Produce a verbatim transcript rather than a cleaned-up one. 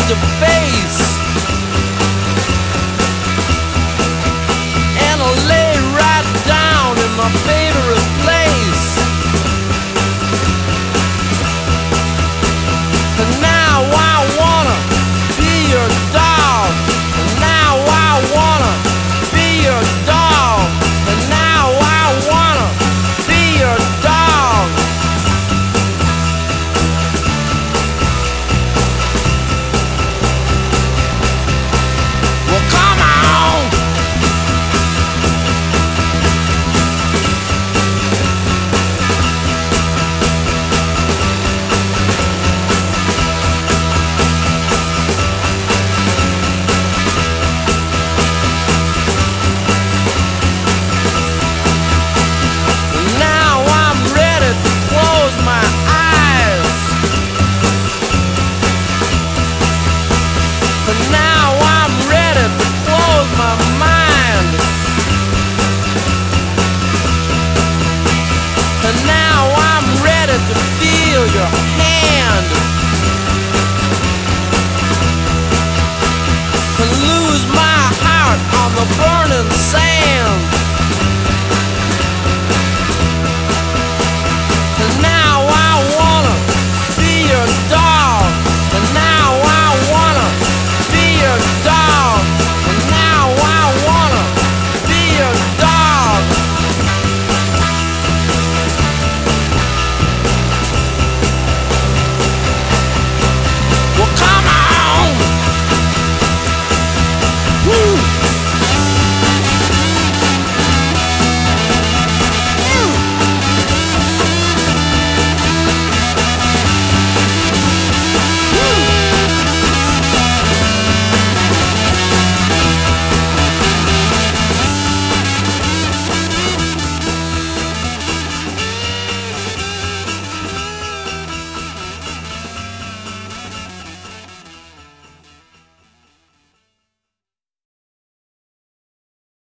to face, and I lay right down in my favorite place. And now I wanna be your dog. And now I wanna be your dog. And now I wanna be your dog. Well, come on. Now I'm ready to close my eyes. But now I'm ready to close my mind. And now I'm ready to feel your